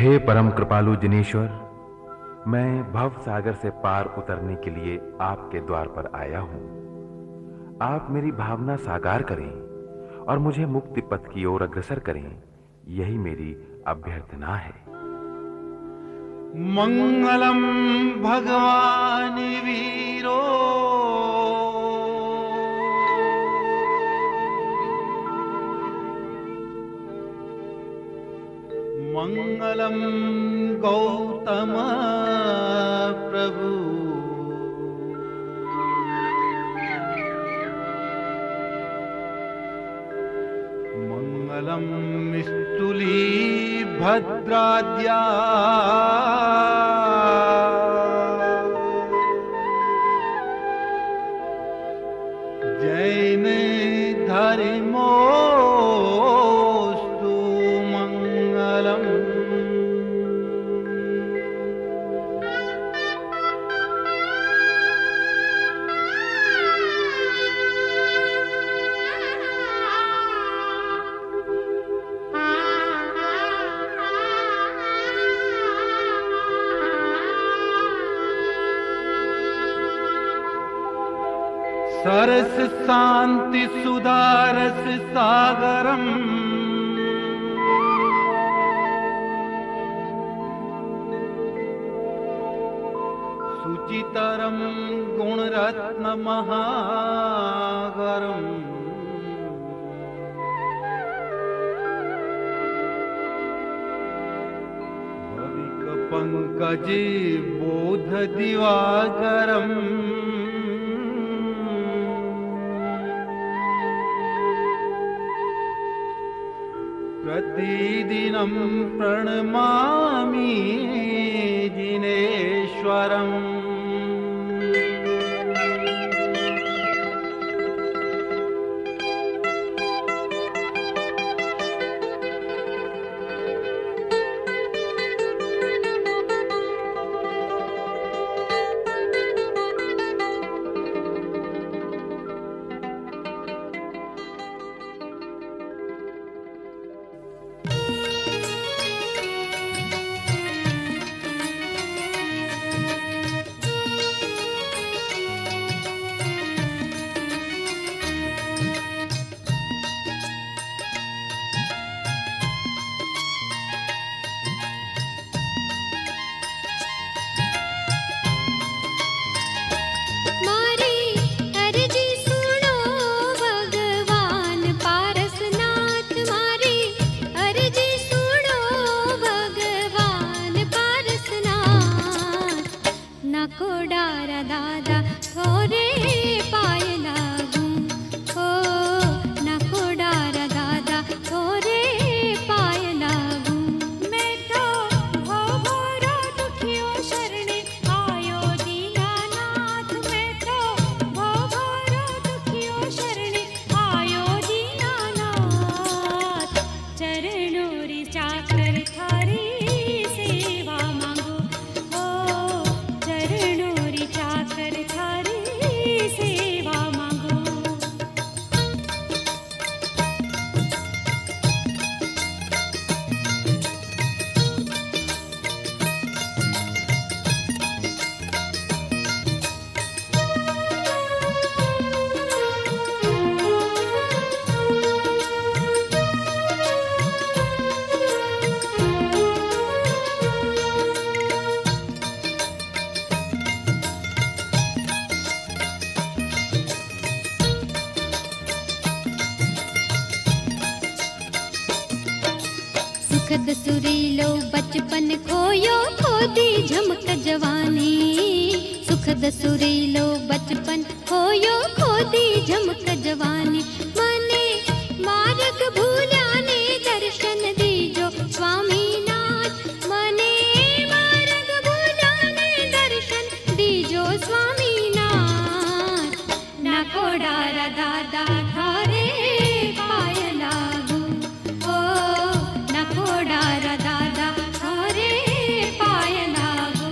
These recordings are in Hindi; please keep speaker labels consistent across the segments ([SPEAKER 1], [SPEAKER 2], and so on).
[SPEAKER 1] हे परम कृपालु जिनेश्वर, मैं भव सागर से पार उतरने के लिए आपके द्वार पर आया हूं। आप मेरी भावना साकार करें और मुझे मुक्ति पथ की ओर अग्रसर करें, यही मेरी अभ्यर्थना है।
[SPEAKER 2] मंगलम भगवान वीरो मंगलम गौतम प्रभु मंगलम स्तुली भद्राद्या जैन धर्मोस्तु मंगलम। सरस शांति सुधारस सागरम सुचितरम गुणरत्न महागरम भविक पंकज बोध दिवाकरम प्रतिदिनं प्रणमामि जिनेश्वरम्।
[SPEAKER 3] सुखद सुरीलो बचपन खोयो खोदी झमक जवानी। सुखद सुरीलो बचपन खोयो खोदी झमक जवानी। मने मार्ग भूल्याने दर्शन दीजो स्वामीनाथ। मने मार्ग भूल्याने दर्शन दीजो स्वामीनाथ। नाको डारा दादा थारे पाय लागू। ओ नाको डारा दादा थारे पाय लागू।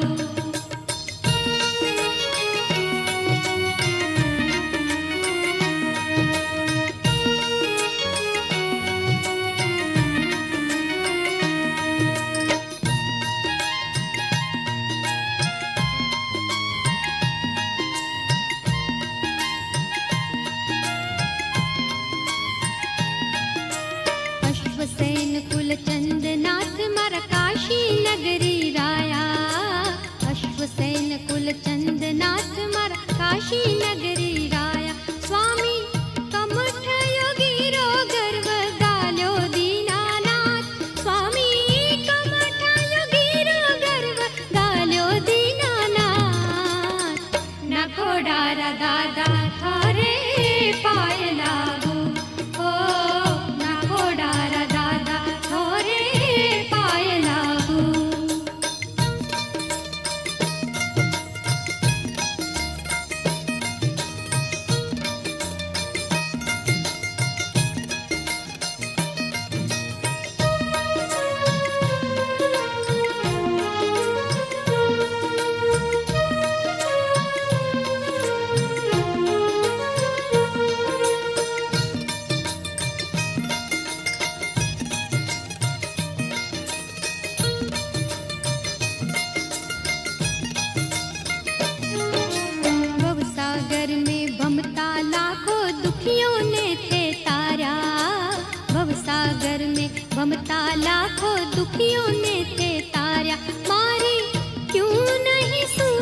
[SPEAKER 3] ममता लाखों दुखियों ने थे तारा, मारे क्यों नहीं